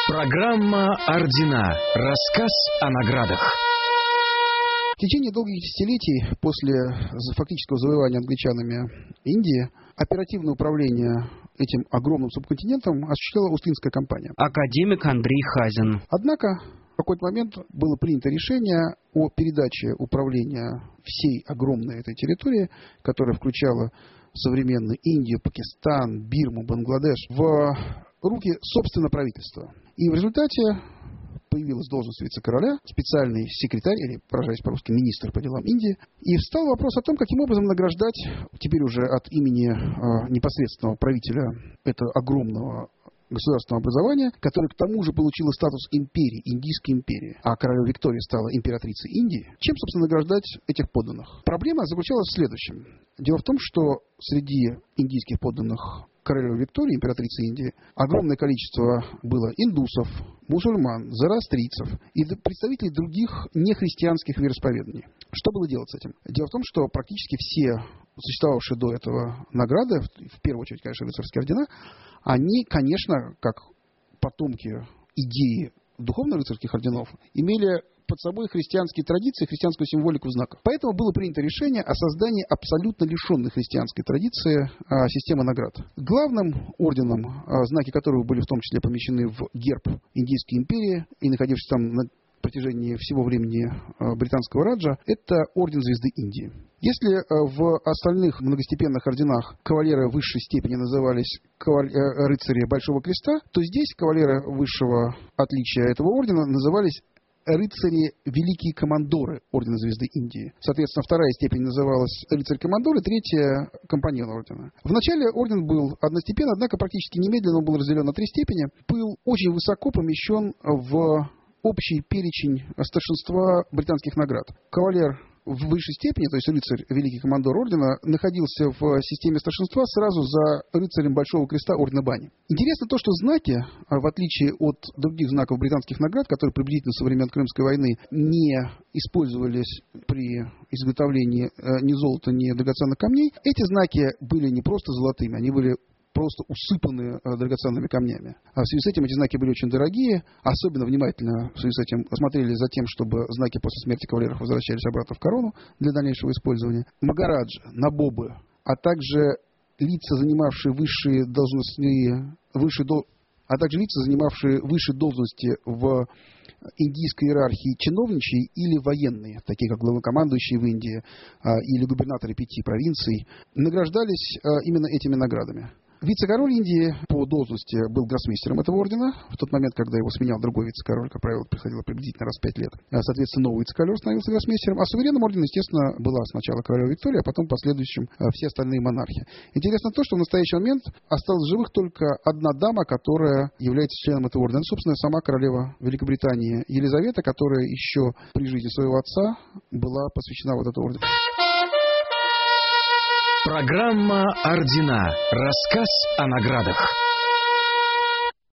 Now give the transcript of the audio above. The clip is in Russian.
Программа «Ордена». Рассказ о наградах. В течение долгих десятилетий после фактического завоевания англичанами Индии оперативное управление этим огромным субконтинентом осуществляла Ост-Индская компания. Академик Андрей Хазин. Однако в какой-то момент было принято решение о передаче управления всей огромной этой территории, которая включала современную Индию, Пакистан, Бирму, Бангладеш, в руки собственного правительства. И в результате появилась должность вице-короля, специальный секретарь, или, выражаясь по-русски, министр по делам Индии. И встал вопрос о том, каким образом награждать, теперь уже от имени непосредственного правителя этого огромного государственного образования, которое к тому же получило статус империи, Индийской империи, а королева Виктория стала императрицей Индии. Чем, собственно, награждать этих подданных? Проблема заключалась в следующем. Дело в том, что среди индийских подданных королевы Виктории, императрицы Индии, огромное количество было индусов, мусульман, зороастрийцев и представителей других нехристианских вероисповеданий. Что было делать с этим? Дело в том, что практически все существовавшие до этого награды, в первую очередь, конечно, рыцарские ордена, они, конечно, как потомки идеи духовно-рыцарских орденов, имели под собой христианские традиции, христианскую символику знаков. Поэтому было принято решение о создании абсолютно лишенной христианской традиции системы наград. Главным орденом, знаки которого были в том числе помещены в герб Индийской империи и находившись там на протяжении всего времени британского раджа, это орден Звезды Индии. Если в остальных многостепенных орденах кавалеры высшей степени назывались рыцари Большого Креста, то здесь кавалеры высшего отличия этого ордена назывались рыцари Великие Командоры Ордена Звезды Индии. Соответственно, вторая степень называлась рыцарь-командор, и третья — компаньон ордена. Вначале орден был одностепенный, однако практически немедленно он был разделен на три степени, был очень высоко помещен в общий перечень старшинства британских наград. Кавалер в высшей степени, то есть рыцарь Великий Командор ордена, находился в системе старшинства сразу за рыцарем Большого Креста ордена Бани. Интересно то, что знаки, в отличие от других знаков британских наград, которые приблизительно со времен Крымской войны не использовались при изготовлении ни золота, ни драгоценных камней, эти знаки были не просто золотыми, они были просто усыпаны драгоценными камнями. А в связи с этим эти знаки были очень дорогие, особенно внимательно в связи с этим смотрели за тем, чтобы знаки после смерти кавалеров возвращались обратно в корону для дальнейшего использования. Магараджи, набобы, а также лица, занимавшие высшие должности в индийской иерархии чиновничьи или военные, такие как главнокомандующие в Индии или губернаторы 5 провинций, награждались именно этими наградами. Вице-король Индии по должности был гроссмейстером этого ордена. В тот момент, когда его сменял другой вице-король, как правило, приходило приблизительно раз в 5 лет. Соответственно, новый вице-король становился гроссмейстером. А суверенным орденом, естественно, была сначала королева Виктория, а потом в последующем все остальные монархи. Интересно то, что в настоящий момент осталась живых только одна дама, которая является членом этого ордена. Это, собственно, сама королева Великобритании Елизавета, которая еще при жизни своего отца была посвящена вот этому ордену. Программа «Ордена». Рассказ о наградах.